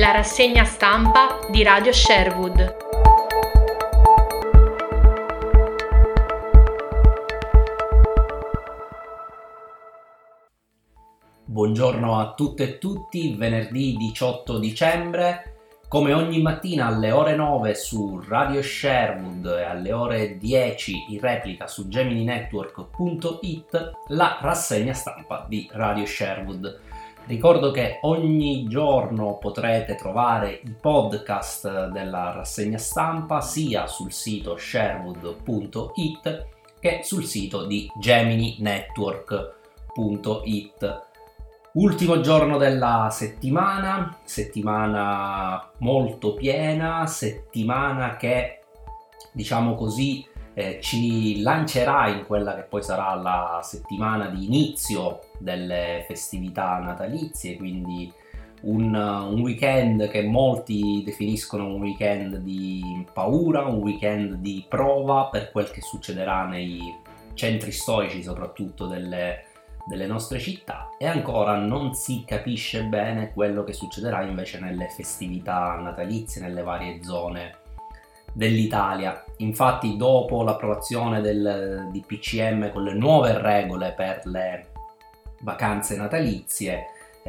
la rassegna stampa di Radio Sherwood. Buongiorno a tutte e tutti, venerdì 18 dicembre, come ogni mattina alle ore 9 su Radio Sherwood e alle ore 10 in replica su gemininetwork.it la rassegna stampa di Radio Sherwood. Ricordo che ogni giorno potrete trovare i podcast della rassegna stampa sia sul sito sherwood.it che sul sito di gemininetwork.it. Ultimo giorno della settimana molto piena, settimana che, diciamo così, ci lancerà in quella che poi sarà la settimana di inizio delle festività natalizie, quindi un weekend che molti definiscono un weekend di paura, un weekend di prova per quel che succederà nei centri storici, soprattutto delle nostre città, e ancora non si capisce bene quello che succederà invece nelle festività natalizie nelle varie zone dell'Italia. Infatti, dopo l'approvazione del DPCM con le nuove regole per le vacanze natalizie,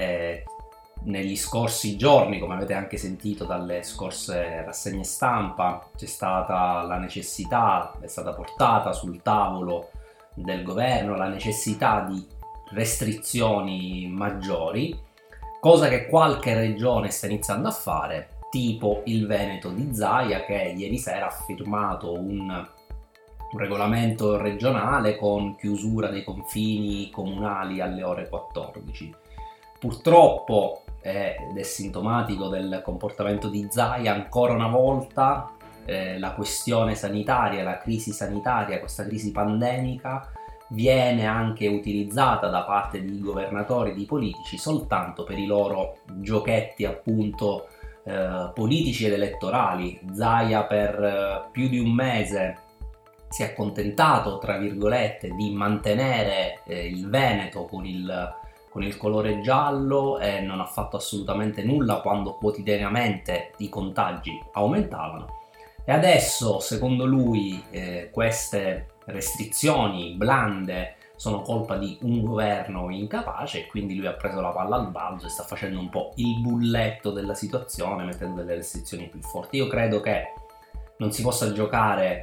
negli scorsi giorni, come avete anche sentito dalle scorse rassegne stampa, c'è stata la necessità, è stata portata sul tavolo del governo la necessità di restrizioni maggiori, cosa che qualche regione sta iniziando a fare, tipo il Veneto di Zaia, che ieri sera ha firmato un regolamento regionale con chiusura dei confini comunali alle ore 14. Purtroppo, ed è sintomatico del comportamento di Zaia, ancora una volta la questione sanitaria, la crisi sanitaria, questa crisi pandemica viene anche utilizzata da parte di governatori, di politici, soltanto per i loro giochetti appunto politici ed elettorali. Zaia per più di un mese si è accontentato, tra virgolette, di mantenere il Veneto con il colore giallo e non ha fatto assolutamente nulla quando quotidianamente i contagi aumentavano. E adesso, secondo lui, queste restrizioni blande sono colpa di un governo incapace, e quindi lui ha preso la palla al balzo e sta facendo un po' il bulletto della situazione, mettendo delle restrizioni più forti. Io credo che non si possa giocare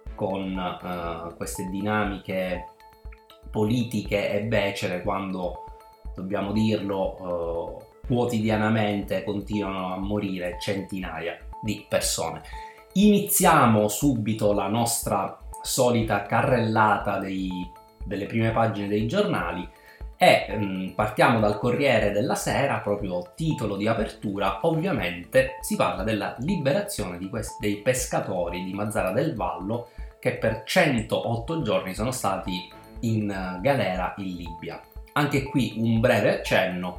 con queste dinamiche politiche e becere quando, dobbiamo dirlo, quotidianamente continuano a morire centinaia di persone. Iniziamo subito la nostra solita carrellata delle prime pagine dei giornali e partiamo dal Corriere della Sera. Proprio titolo di apertura, ovviamente si parla della liberazione dei pescatori di Mazara del Vallo che per 108 giorni sono stati in galera in Libia. Anche qui un breve accenno,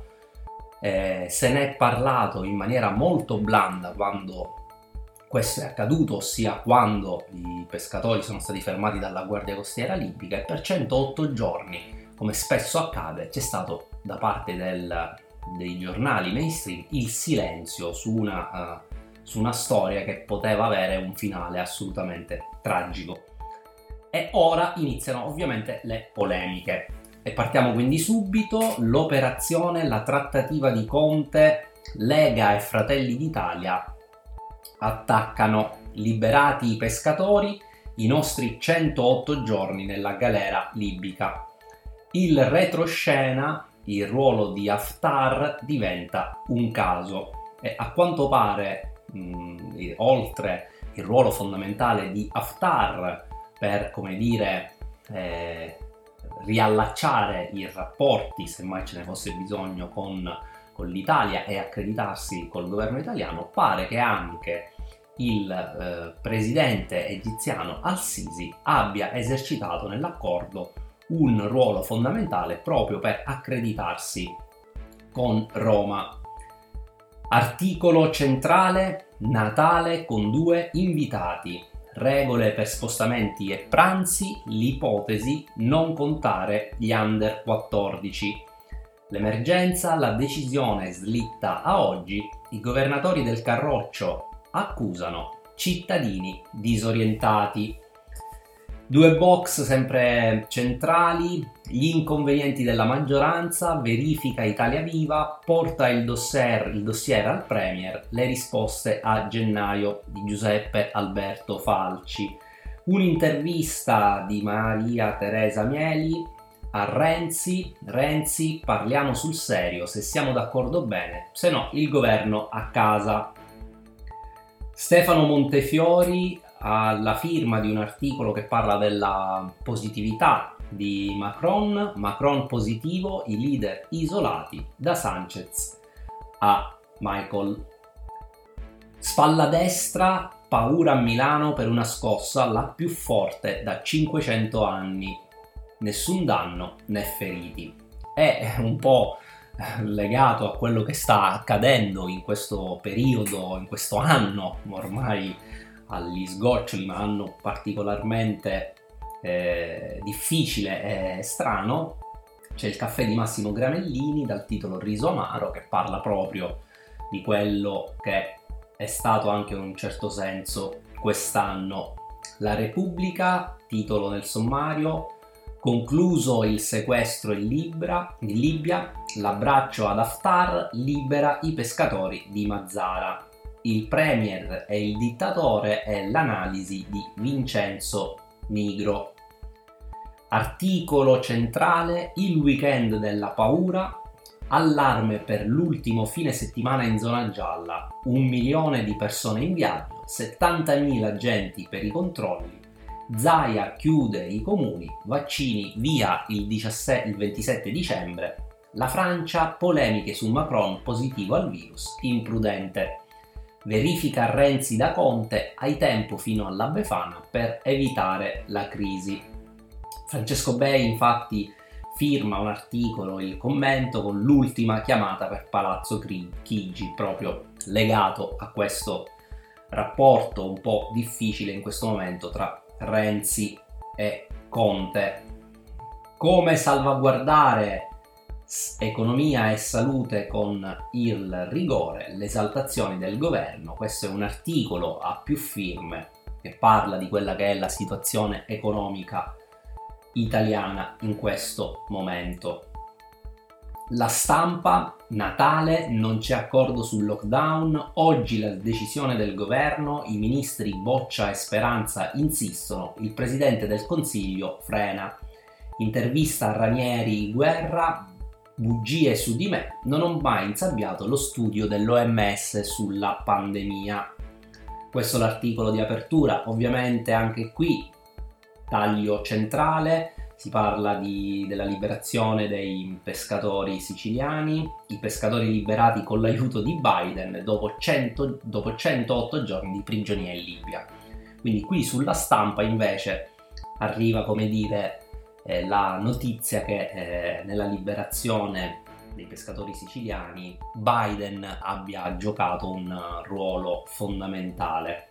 se ne è parlato in maniera molto blanda quando questo è accaduto, ossia quando i pescatori sono stati fermati dalla Guardia Costiera libica, e per 108 giorni, come spesso accade, c'è stato da parte dei giornali mainstream il silenzio su una storia che poteva avere un finale assolutamente tragico. E ora iniziano ovviamente le polemiche. E partiamo quindi subito. L'operazione, la trattativa di Conte, Lega e Fratelli d'Italia attaccano. Liberati i pescatori, i nostri 108 giorni nella galera libica. Il retroscena, il ruolo di Haftar diventa un caso, e a quanto pare, oltre il ruolo fondamentale di Haftar per, come dire, riallacciare i rapporti, se mai ce ne fosse bisogno, con l'Italia e accreditarsi col governo italiano, pare che anche il presidente egiziano Al-Sisi abbia esercitato nell'accordo un ruolo fondamentale proprio per accreditarsi con Roma. Articolo centrale: Natale con 2 invitati, regole per spostamenti e pranzi, l'ipotesi non contare gli under 14. L'emergenza, la decisione slitta a oggi, I governatori del Carroccio accusano cittadini disorientati. Due box sempre centrali, gli inconvenienti della maggioranza, verifica Italia Viva, porta il dossier al Premier, le risposte a gennaio di Giuseppe Alberto Falci. Un'intervista di Maria Teresa Mieli a Renzi, parliamo sul serio, se siamo d'accordo bene, se no il governo a casa. Stefano Montefiori alla firma di un articolo che parla della positività di Macron positivo, i leader isolati, da Sanchez a Michael. Spalla destra, paura a Milano per una scossa, la più forte da 500 anni. Nessun danno né feriti. È un po' legato a quello che sta accadendo in questo periodo, in questo anno, ormai agli sgoccioli, ma anno particolarmente difficile e strano. C'è il caffè di Massimo Granellini dal titolo Riso amaro, che parla proprio di quello che è stato anche in un certo senso quest'anno. La Repubblica, titolo nel sommario: concluso il sequestro in Libia, l'abbraccio ad Haftar libera i pescatori di Mazara. Il premier e il dittatore è l'analisi di Vincenzo Nigro. Articolo centrale: il weekend della paura, allarme per l'ultimo fine settimana in zona gialla, 1 milione di persone in viaggio, 70.000 agenti per i controlli. Zaia chiude i comuni, vaccini via il 27 dicembre. La Francia, polemiche su Macron positivo al virus, imprudente. Verifica Renzi da Conte, hai tempo fino alla Befana per evitare la crisi. Francesco Bei infatti firma un articolo, il commento con l'ultima chiamata per Palazzo Chigi, proprio legato a questo rapporto un po' difficile in questo momento tra Renzi e Conte. Come salvaguardare economia e salute con il rigore, le esaltazioni del governo. Questo è un articolo a più firme che parla di quella che è la situazione economica italiana in questo momento. La Stampa, Natale, non c'è accordo sul lockdown, oggi la decisione del governo, i ministri Boccia e Speranza insistono, il presidente del Consiglio frena. Intervista a Ranieri Guerra, bugie su di me, non ho mai insabbiato lo studio dell'OMS sulla pandemia. Questo è l'articolo di apertura, ovviamente anche qui taglio centrale. Si parla della liberazione dei pescatori siciliani, i pescatori liberati con l'aiuto di Biden dopo 108 giorni di prigionia in Libia. Quindi qui sulla Stampa invece arriva, come dire, la notizia che nella liberazione dei pescatori siciliani Biden abbia giocato un ruolo fondamentale.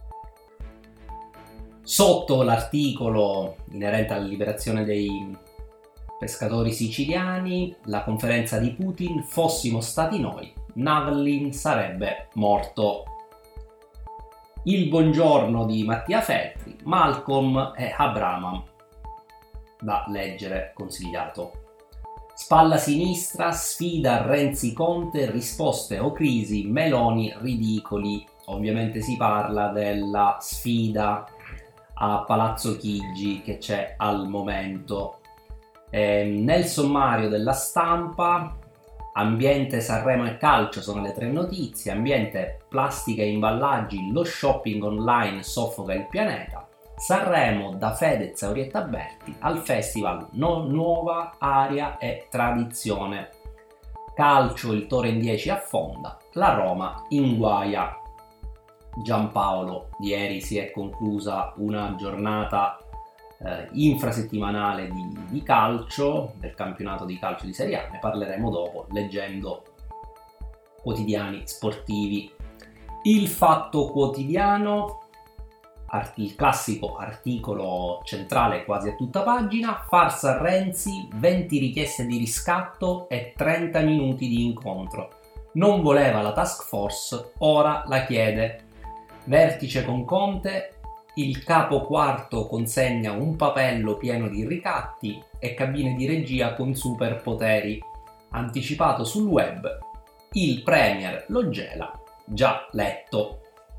Sotto l'articolo inerente alla liberazione dei pescatori siciliani, la conferenza di Putin, fossimo stati noi, Navalny sarebbe morto. Il buongiorno di Mattia Feltri, Malcolm e Abraham, da leggere consigliato. Spalla sinistra, sfida Renzi-Conte, risposte o crisi, Meloni ridicoli. Ovviamente si parla della sfida a Palazzo Chigi che c'è al momento. Nel sommario della Stampa, ambiente, Sanremo e calcio sono le 3 notizie. Ambiente, plastica e imballaggi, lo shopping online soffoca il pianeta. Sanremo, da Fedez a Orietta Berti, al festival nuova aria e tradizione. Calcio, il Toro in 10 affonda, la Roma inguaia. Giampaolo, ieri si è conclusa una giornata infrasettimanale di calcio, del campionato di calcio di Serie A, ne parleremo dopo leggendo quotidiani sportivi. Il Fatto Quotidiano, il classico articolo centrale quasi a tutta pagina, farsa a Renzi, 20 richieste di riscatto e 30 minuti di incontro. Non voleva la task force, ora la chiede. Vertice con Conte, il capo quarto consegna un papello pieno di ricatti e cabine di regia con superpoteri. Anticipato sul web, il premier lo gela, già letto.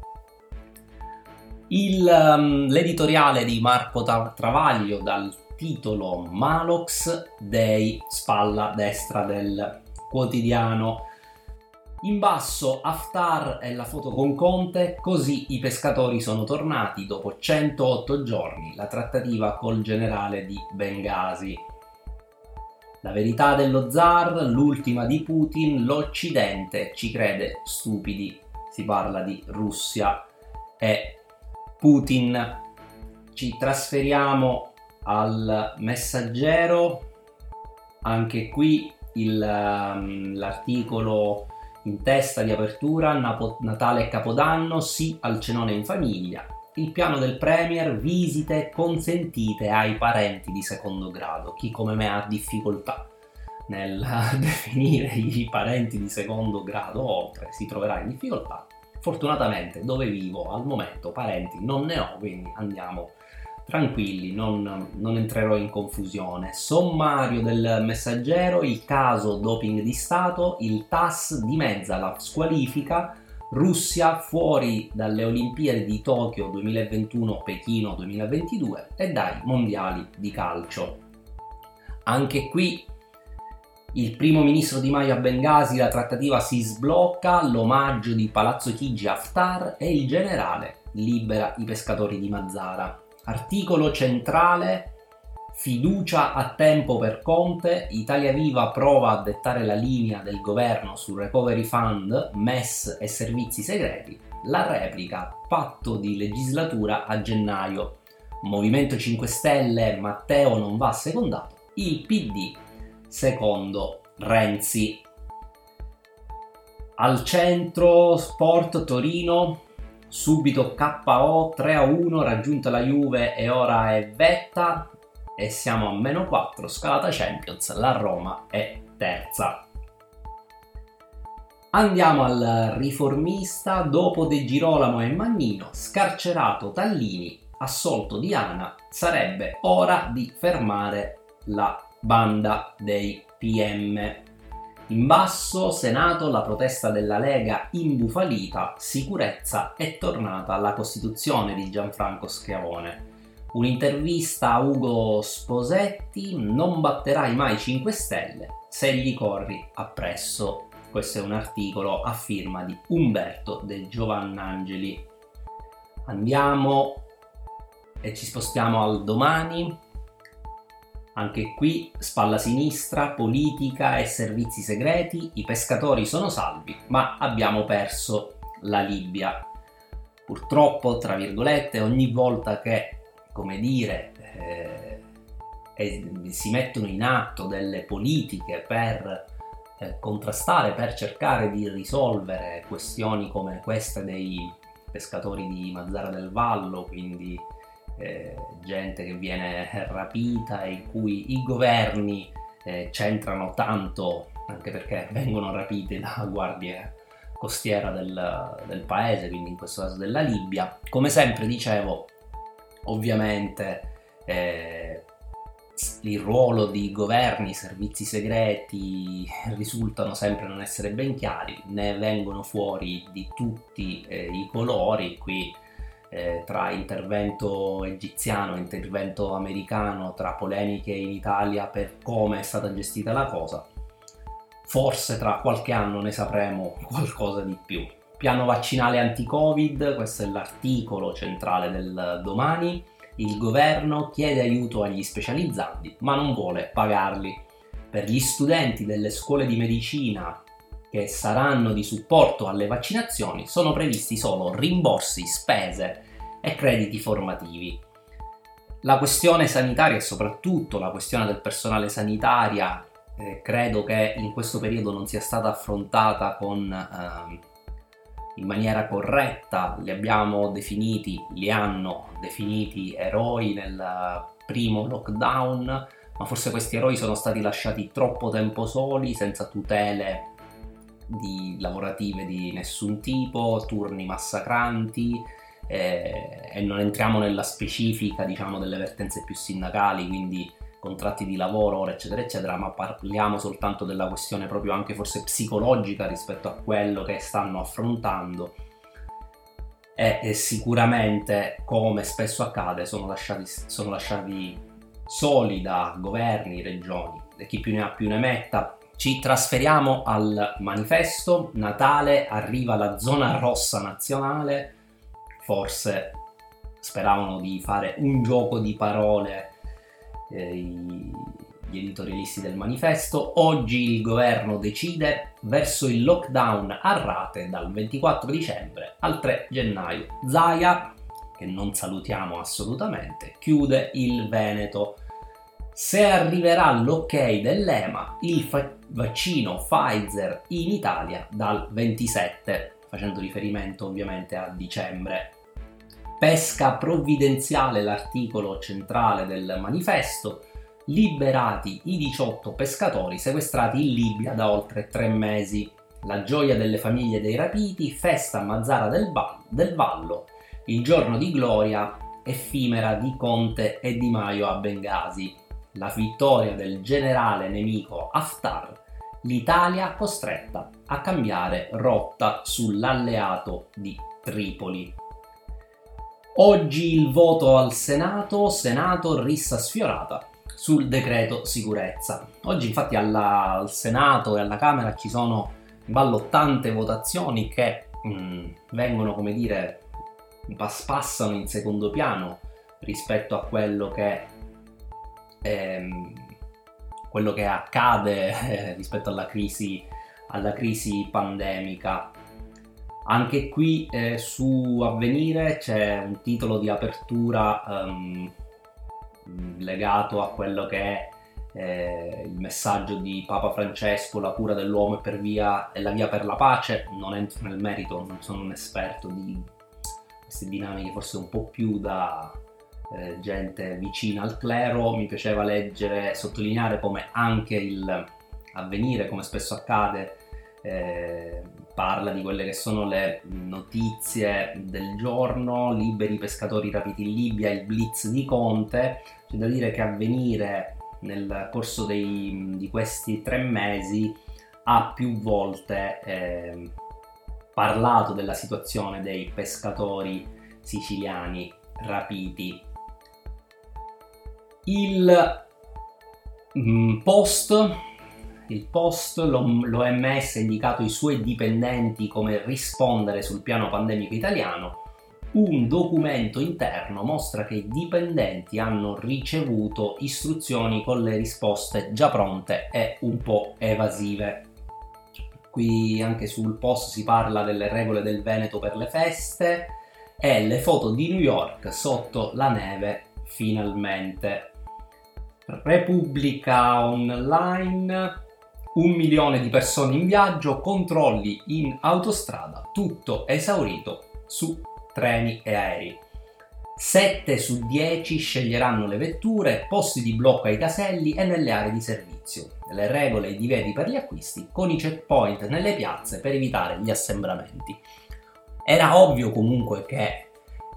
L'editoriale di Marco Travaglio dal titolo Malox Dei, spalla destra del quotidiano. In basso Haftar e la foto con Conte, così i pescatori sono tornati dopo 108 giorni, la trattativa col generale di Bengasi. La verità dello zar, l'ultima di Putin, l'Occidente ci crede stupidi. Si parla di Russia e Putin. Ci trasferiamo al Messaggero, anche qui l'articolo in testa di apertura: Natale e Capodanno, sì al cenone in famiglia, il piano del premier, visite consentite ai parenti di secondo grado. Chi come me ha difficoltà nel definire i parenti di secondo grado oltre si troverà in difficoltà. Fortunatamente dove vivo al momento parenti non ne ho, quindi andiamo tranquilli, non entrerò in confusione. Sommario del Messaggero: il caso doping di Stato, il TAS dimezza la squalifica, Russia fuori dalle Olimpiadi di Tokyo 2021, Pechino 2022 e dai mondiali di calcio. Anche qui il primo ministro Di Maio a Bengasi, la trattativa si sblocca, l'omaggio di Palazzo Chigi a Haftar e il generale libera i pescatori di Mazara. Articolo centrale: fiducia a tempo per Conte, Italia Viva prova a dettare la linea del governo sul recovery fund, MES e servizi segreti, la replica, patto di legislatura a gennaio, Movimento 5 Stelle, Matteo non va secondato, il PD secondo Renzi. Al centro sport Torino, subito KO 3-1, raggiunta la Juve e ora è vetta e siamo a -4, scalata Champions, la Roma è terza. Andiamo al Riformista: dopo De Girolamo e Mannino, scarcerato Tallini, assolto Diana, sarebbe ora di fermare la banda dei PM. In basso Senato, la protesta della Lega imbufalita, sicurezza è tornata alla Costituzione di Gianfranco Schiavone. Un'intervista a Ugo Sposetti: non batterai mai 5 Stelle se gli corri appresso. Questo è un articolo a firma di Umberto De Giovannangeli. Andiamo e ci spostiamo al Domani. Anche qui spalla sinistra, politica e servizi segreti, i pescatori sono salvi, ma abbiamo perso la Libia. Purtroppo, tra virgolette, ogni volta che, come dire, si mettono in atto delle politiche per contrastare, per cercare di risolvere questioni come queste dei pescatori di Mazara del Vallo, quindi gente che viene rapita e in cui i governi c'entrano tanto, anche perché vengono rapiti da guardie costiera del paese, quindi in questo caso della Libia. Come sempre dicevo, ovviamente il ruolo di governi, servizi segreti risultano sempre non essere ben chiari, ne vengono fuori di tutti i colori. Qui tra intervento egiziano e intervento americano, tra polemiche in Italia per come è stata gestita la cosa, forse tra qualche anno ne sapremo qualcosa di più. Piano vaccinale anti-Covid, questo è l'articolo centrale del Domani. Il governo chiede aiuto agli specializzandi ma non vuole pagarli. Per gli studenti delle scuole di medicina che saranno di supporto alle vaccinazioni sono previsti solo rimborsi, spese e crediti formativi. La questione sanitaria e soprattutto la questione del personale sanitaria credo che in questo periodo non sia stata affrontata in maniera corretta. Li hanno definiti eroi nel primo lockdown, ma forse questi eroi sono stati lasciati troppo tempo soli, senza tutele lavorative di nessun tipo, turni massacranti, e non entriamo nella specifica, diciamo, delle vertenze più sindacali, quindi contratti di lavoro, ora eccetera eccetera, ma parliamo soltanto della questione proprio anche forse psicologica rispetto a quello che stanno affrontando, e sicuramente, come spesso accade, sono lasciati soli da governi, regioni, e chi più ne ha più ne metta. Ci trasferiamo al manifesto. Natale, arriva la zona rossa nazionale, forse speravano di fare un gioco di parole gli editorialisti del manifesto. Oggi il governo decide verso il lockdown a rate dal 24 dicembre al 3 gennaio. Zaia, che non salutiamo assolutamente, chiude il Veneto. Se arriverà l'ok dell'EMA, il vaccino Pfizer in Italia dal 27, facendo riferimento ovviamente a dicembre. Pesca provvidenziale, l'articolo centrale del manifesto. Liberati i 18 pescatori sequestrati in Libia da oltre 3 mesi. La gioia delle famiglie dei rapiti, festa a Mazara del Vallo, il giorno di gloria effimera di Conte e Di Maio a Bengasi. La vittoria del generale nemico Haftar, l'Italia costretta a cambiare rotta sull'alleato di Tripoli. Oggi il voto al Senato, rissa sfiorata sul decreto sicurezza. Oggi infatti al Senato e alla Camera ci sono in ballo tante votazioni che vengono, come dire, passano in secondo piano rispetto a quello che accade rispetto alla crisi pandemica. Anche qui su Avvenire c'è un titolo di apertura legato a quello che è il messaggio di Papa Francesco, la cura dell'uomo è la via per la pace. Non entro nel merito, non sono un esperto di queste dinamiche, forse un po' più da gente vicina al clero. Mi piaceva leggere e sottolineare come anche il Avvenire, come spesso accade, parla di quelle che sono le notizie del giorno: liberi pescatori rapiti in Libia, il blitz di Conte. C'è da dire che Avvenire nel corso di questi 3 mesi ha più volte parlato della situazione dei pescatori siciliani rapiti. Il Post, l'OMS ha indicato i suoi dipendenti come rispondere sul piano pandemico italiano. Un documento interno mostra che i dipendenti hanno ricevuto istruzioni con le risposte già pronte e un po' evasive. Qui anche sul Post si parla delle regole del Veneto per le feste e le foto di New York sotto la neve finalmente. Repubblica Online: 1 milione di persone in viaggio, controlli in autostrada, tutto esaurito su treni e aerei. 7 su 10 sceglieranno le vetture, posti di blocco ai caselli e nelle aree di servizio. Le regole e i divieti per gli acquisti, con i checkpoint nelle piazze per evitare gli assembramenti. Era ovvio comunque che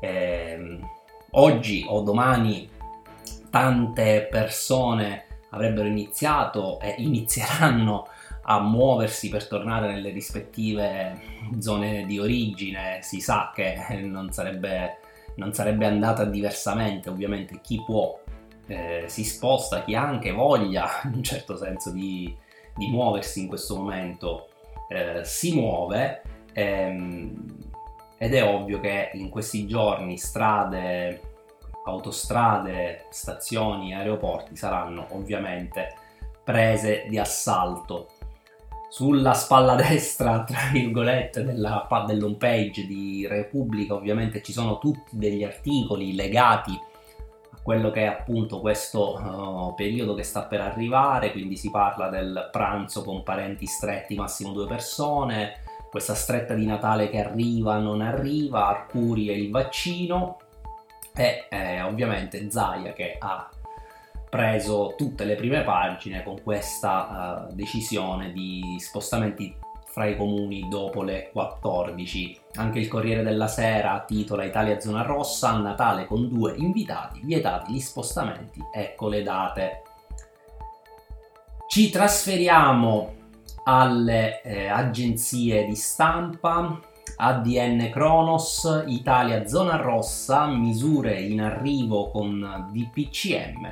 oggi o domani tante persone avrebbero iniziato e inizieranno a muoversi per tornare nelle rispettive zone di origine. Si sa che non sarebbe andata diversamente. Ovviamente chi può si sposta, chi ha anche voglia in un certo senso di muoversi in questo momento si muove, ed è ovvio che in questi giorni strade, autostrade, stazioni, aeroporti saranno ovviamente prese di assalto. Sulla spalla destra, tra virgolette, dell'home page di Repubblica ovviamente ci sono tutti degli articoli legati a quello che è appunto questo periodo che sta per arrivare. Quindi si parla del pranzo con parenti stretti, massimo 2 persone, questa stretta di Natale che arriva, non arriva, Arcuri e il vaccino, e ovviamente Zaia che ha preso tutte le prime pagine con questa decisione di spostamenti fra i comuni dopo le 14. Anche il Corriere della Sera titola Italia zona rossa, Natale con 2 invitati, vietati gli spostamenti, ecco le date. Ci trasferiamo alle agenzie di stampa. ADN Cronos, Italia zona rossa, misure in arrivo con DPCM.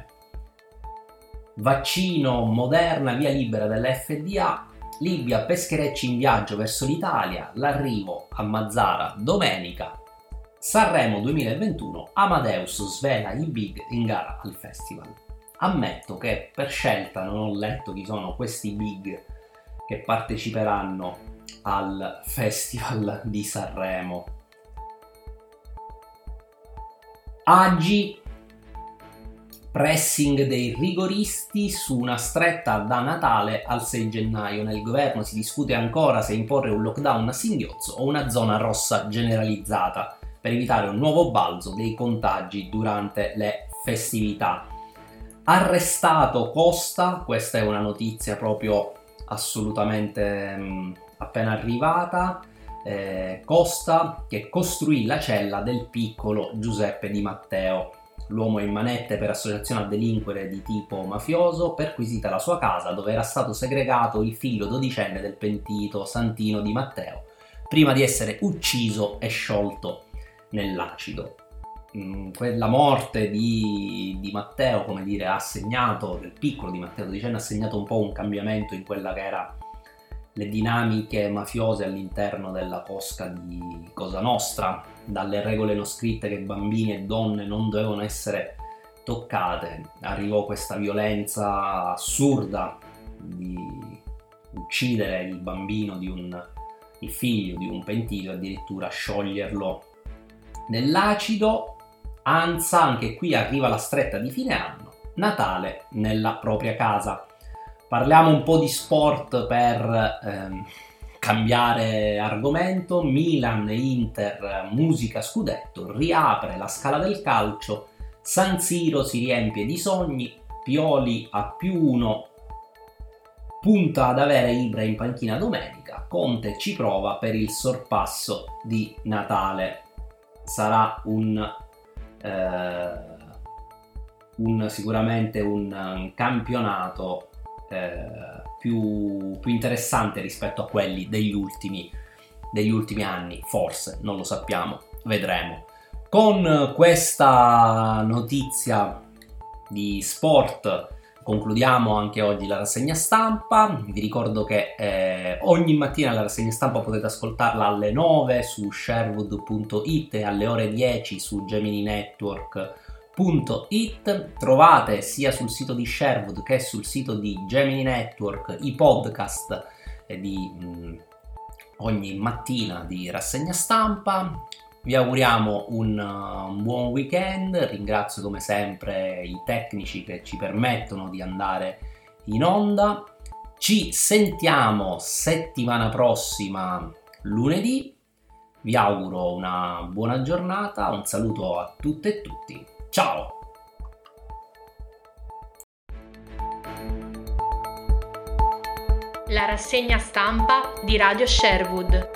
Vaccino Moderna, via libera della FDA. Libia, pescherecci in viaggio verso l'Italia, l'arrivo a Mazara domenica. Sanremo 2021, Amadeus svela i big in gara al festival. Ammetto che per scelta non ho letto chi sono questi big che parteciperanno al Festival di Sanremo. Agi, pressing dei rigoristi su una stretta da Natale al 6 gennaio. Nel governo si discute ancora se imporre un lockdown a singhiozzo o una zona rossa generalizzata per evitare un nuovo balzo dei contagi durante le festività. Arrestato Costa, questa è una notizia proprio assolutamente appena arrivata. Costa che costruì la cella del piccolo Giuseppe Di Matteo. L'uomo in manette per associazione a delinquere di tipo mafioso, perquisita la sua casa dove era stato segregato il figlio dodicenne del pentito Santino Di Matteo, prima di essere ucciso e sciolto nell'acido. La morte di Matteo, come dire, ha segnato, del piccolo Di Matteo dodicenne, ha segnato un po' un cambiamento in quella che era le dinamiche mafiose all'interno della cosca di Cosa Nostra, dalle regole non scritte che bambini e donne non dovevano essere toccate, arrivò questa violenza assurda di uccidere il bambino il figlio di un pentito, addirittura scioglierlo nell'acido. Anza, anche qui arriva la stretta di fine anno, Natale nella propria casa. Parliamo un po' di sport per cambiare argomento. Milan e Inter, musica scudetto, riapre la scala del calcio, San Siro si riempie di sogni, Pioli a +1, punta ad avere Ibra in panchina domenica, Conte ci prova per il sorpasso di Natale. Sarà sicuramente un campionato più interessante rispetto a quelli degli ultimi anni, forse, non lo sappiamo, vedremo. Con questa notizia di sport concludiamo anche oggi la rassegna stampa. Vi ricordo che ogni mattina la rassegna stampa potete ascoltarla alle 9 su sherwood.it e alle ore 10 su Gemini Network. Trovate sia sul sito di Sherwood che sul sito di Gemini Network i podcast di ogni mattina di rassegna stampa. Vi auguriamo un buon weekend, ringrazio come sempre i tecnici che ci permettono di andare in onda. Ci sentiamo settimana prossima lunedì, vi auguro una buona giornata, un saluto a tutte e tutti. Ciao! La rassegna stampa di Radio Sherwood.